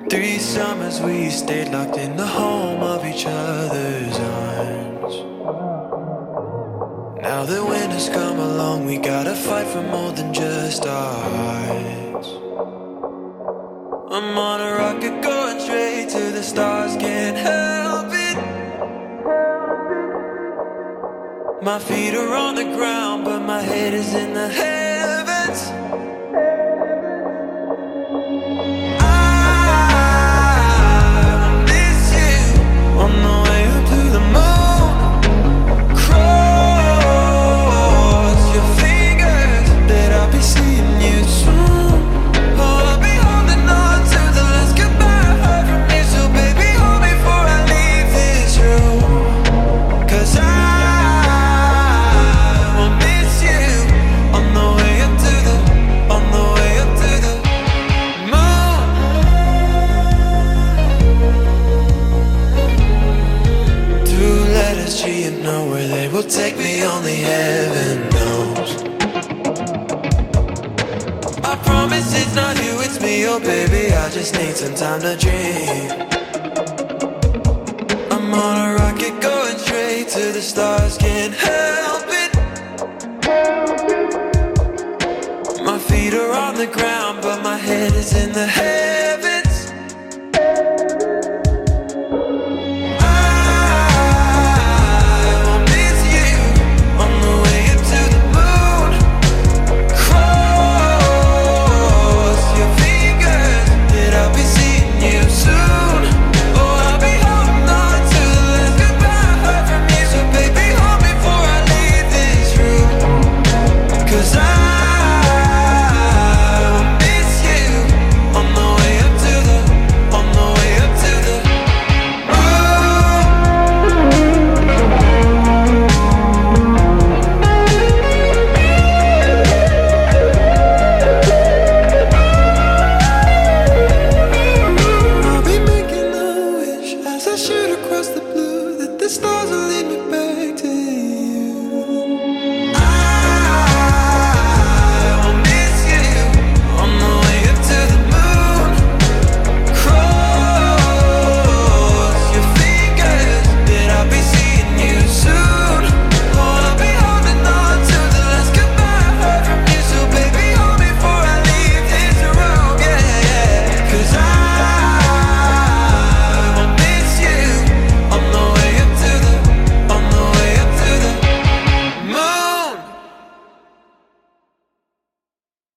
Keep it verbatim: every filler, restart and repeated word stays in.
Three summers we stayed locked in the home of each other's arms. Now the winter's come along, we gotta fight for more than just our hearts. I'm on a rocket going straight to the stars, can't help it. My feet are on the ground, but my head is in the heavens. On the way up to the moon, cross your fingers that I'll be seeing you soon. Oh, I'll be holding on to the last goodbye I heard from you. So baby, hold me before I leave this room, 'cause I will miss you. On the way up to the, on the way up to the moon. Two letters G and know where they will take me, only heaven knows. I promise it's not you, it's me, oh baby, I just need some time to dream. I'm on a rocket going straight to the stars, can't help it. My feet are on the ground, but my head is in the head.